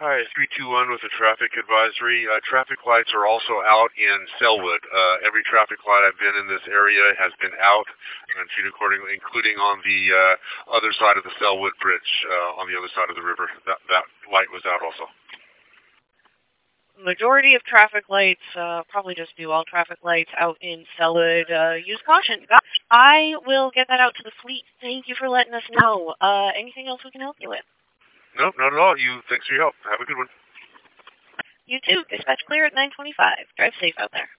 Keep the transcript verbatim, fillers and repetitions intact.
Hi, three two one with a traffic advisory. Uh, traffic lights are also out in Selwood. Uh, every traffic light I've been in this area has been out and treated accordingly, including on the uh, other side of the Selwood Bridge, uh, on the other side of the river. That, that light was out also. Majority of traffic lights, uh, probably just do all traffic lights out in Selwood. Uh, use caution. I will get that out to the fleet. Thank you for letting us know. Uh, anything else we can help you with? No, not at all. You, thanks for your help. Have a good one. You too. Dispatch clear at nine twenty-five. Drive safe out there.